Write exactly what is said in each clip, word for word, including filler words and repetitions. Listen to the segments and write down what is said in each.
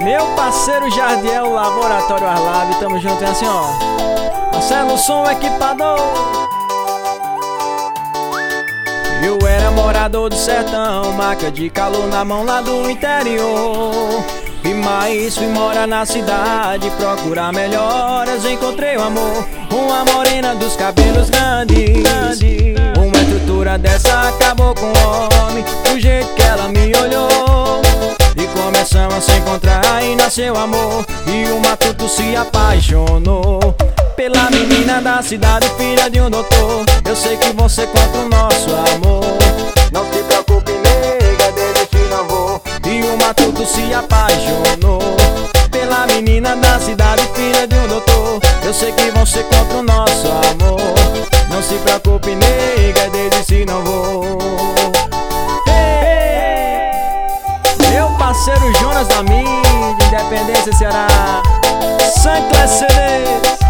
Meu parceiro Jardiel, Laboratório Arlab, tamo junto, é assim ó. Marcelo Som Equipador. Eu era morador do sertão, maca de calor na mão lá do interior. E mais fui morar na cidade, procurar melhoras, encontrei o amor. Uma morena dos cabelos grandes, uma estrutura dessa acabou com o homem, do jeito que ela me olhou. E começamos a se encontrar e nasceu amor, e o matuto se apaixonou pela menina da cidade, filha de um doutor. Eu sei que você conta o nosso amor. Não se preocupe, nega, desistir não vou. E o matuto se apaixonou pela menina da cidade, filha de um doutor. Eu sei que você conta o nosso amor. Não se preocupe, nega, desistir não vou. Hey, hey. Meu parceiro Jonas da mídia, Independência, Ceará, Santo S C Ds.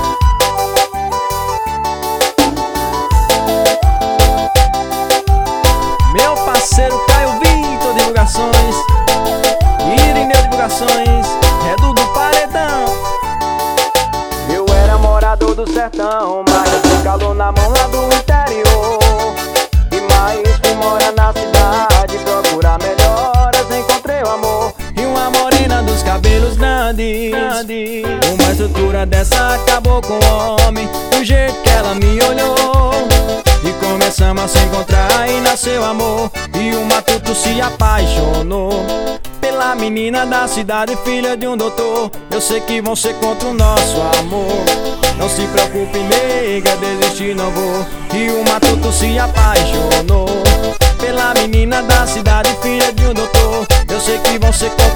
Meu parceiro Caio Vitor Divulgações, Irineu Divulgações, Redu do Paredão. Eu era morador do sertão, mas de calor na mão lá do interior. E mais fui morar na cidade, procurar melhoras, encontrei o amor. E uma morena dos cabelos grandes, uma estrutura dessa acabou com o homem, do jeito que ela me olhou. E começamos a se encontrar e nasceu amor, e o matuto se apaixonou pela menina da cidade, filha de um doutor. Eu sei que vão ser contra o nosso amor. Não se preocupe, nega, desistir não vou. E o matuto se apaixonou pela menina da cidade, filha de um doutor. Eu sei que vão ser contra